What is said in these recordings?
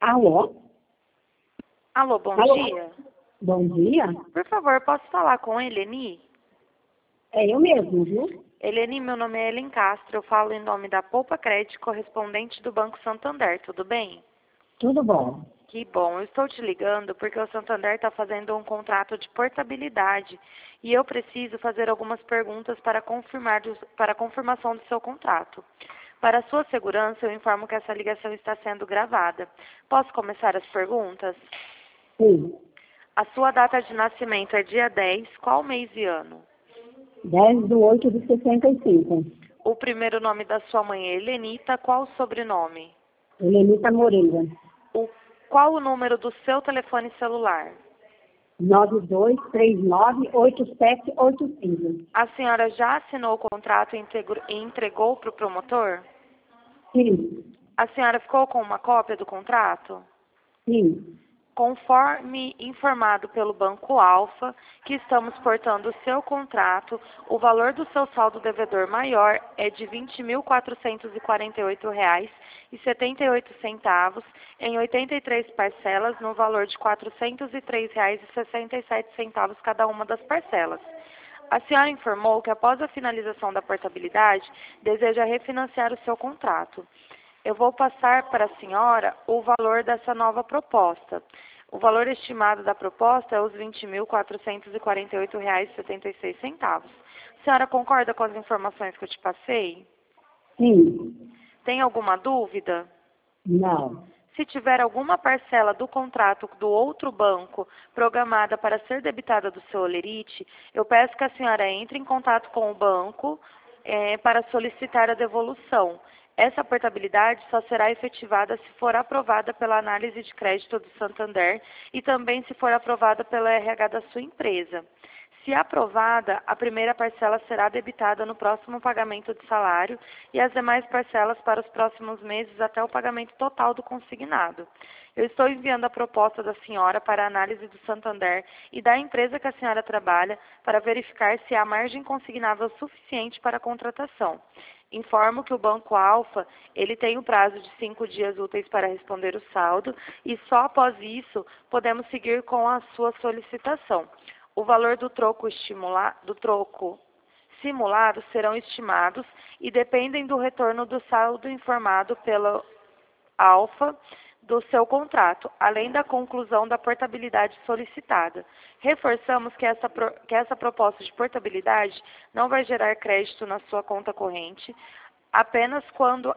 Alô? Alô, bom Alô? dia. Bom dia. Por favor, posso falar com a Eleni? É eu mesmo, viu? Eleni, meu nome é Ellen Castro, eu falo em nome da Poupa Crédito, correspondente do Banco Santander, tudo bem? Tudo bom. Que bom, eu estou te ligando porque o Santander está fazendo um contrato de portabilidade e eu preciso fazer algumas perguntas para para a confirmação do seu contrato. Para sua segurança, eu informo que essa ligação está sendo gravada. Posso começar as perguntas? Sim. A sua data de nascimento é dia 10, qual mês e ano? 10/8/65. O primeiro nome da sua mãe é Helenita, qual o sobrenome? Helenita Moreira. Qual o número do seu telefone celular? 92398785. A senhora já assinou o contrato e entregou para o promotor? Sim. A senhora ficou com uma cópia do contrato? Sim. Conforme informado pelo Banco Alfa, que estamos portando o seu contrato, o valor do seu saldo devedor maior é de R$ 20.448,78 em 83 parcelas, no valor de R$ 403,67 cada uma das parcelas. A senhora informou que após a finalização da portabilidade, deseja refinanciar o seu contrato. Eu vou passar para a senhora o valor dessa nova proposta. O valor estimado da proposta é os R$ 20.448,76. A senhora concorda com as informações que eu te passei? Sim. Tem alguma dúvida? Não. Se tiver alguma parcela do contrato do outro banco programada para ser debitada do seu holerite, eu peço que a senhora entre em contato com o banco para solicitar a devolução. Essa portabilidade só será efetivada se for aprovada pela análise de crédito do Santander e também se for aprovada pela RH da sua empresa. Se aprovada, a primeira parcela será debitada no próximo pagamento de salário e as demais parcelas para os próximos meses até o pagamento total do consignado. Eu estou enviando a proposta da senhora para a análise do Santander e da empresa que a senhora trabalha para verificar se há margem consignável suficiente para a contratação. Informo que o Banco Alfa, ele tem o prazo de 5 dias úteis para responder o saldo e só após isso podemos seguir com a sua solicitação. O valor do troco simulado serão estimados e dependem do retorno do saldo informado pelo Alfa do seu contrato, além da conclusão da portabilidade solicitada. Reforçamos que essa proposta de portabilidade não vai gerar crédito na sua conta corrente, apenas quando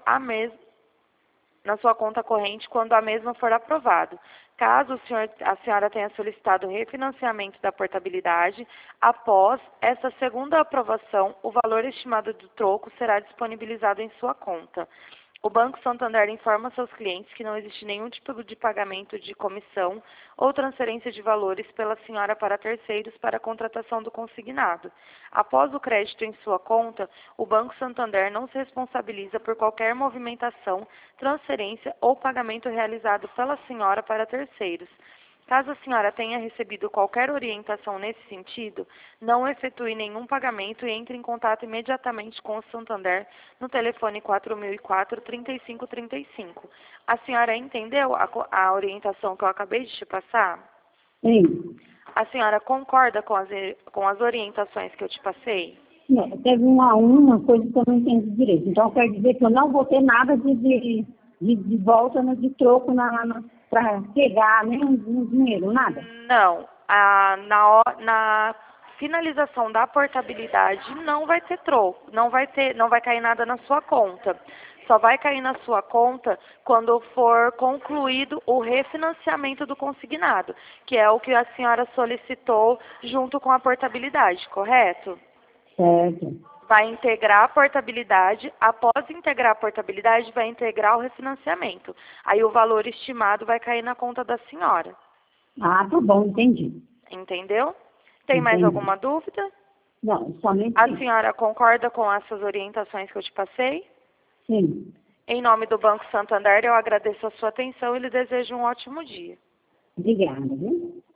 na sua conta corrente quando a mesma for aprovada. Caso a senhora tenha solicitado o refinanciamento da portabilidade, após essa segunda aprovação, o valor estimado do troco será disponibilizado em sua conta. O Banco Santander informa seus clientes que não existe nenhum tipo de pagamento de comissão ou transferência de valores pela senhora para terceiros para a contratação do consignado. Após o crédito em sua conta, o Banco Santander não se responsabiliza por qualquer movimentação, transferência ou pagamento realizado pela senhora para terceiros. Caso a senhora tenha recebido qualquer orientação nesse sentido, não efetue nenhum pagamento e entre em contato imediatamente com o Santander no telefone 4004-3535. A senhora entendeu a orientação que eu acabei de te passar? Sim. A senhora concorda com as orientações que eu te passei? Teve uma coisa que eu não entendi direito. Então, quer dizer que eu não vou ter nada de volta de troco para pegar nem um dinheiro, nada? Não. Na finalização da portabilidade não vai ter troco, não vai cair nada na sua conta. Só vai cair na sua conta quando for concluído o refinanciamento do consignado, que é o que a senhora solicitou junto com a portabilidade, correto? Certo. Vai integrar a portabilidade, após integrar a portabilidade, vai integrar o refinanciamento. Aí o valor estimado vai cair na conta da senhora. Ah, tá bom, entendi. Entendeu? Tem mais Entendi. alguma dúvida? Não, somente A isso. senhora concorda com essas orientações que eu te passei? Sim. Em nome do Banco Santander, eu agradeço a sua atenção e lhe desejo um ótimo dia. Obrigada, viu?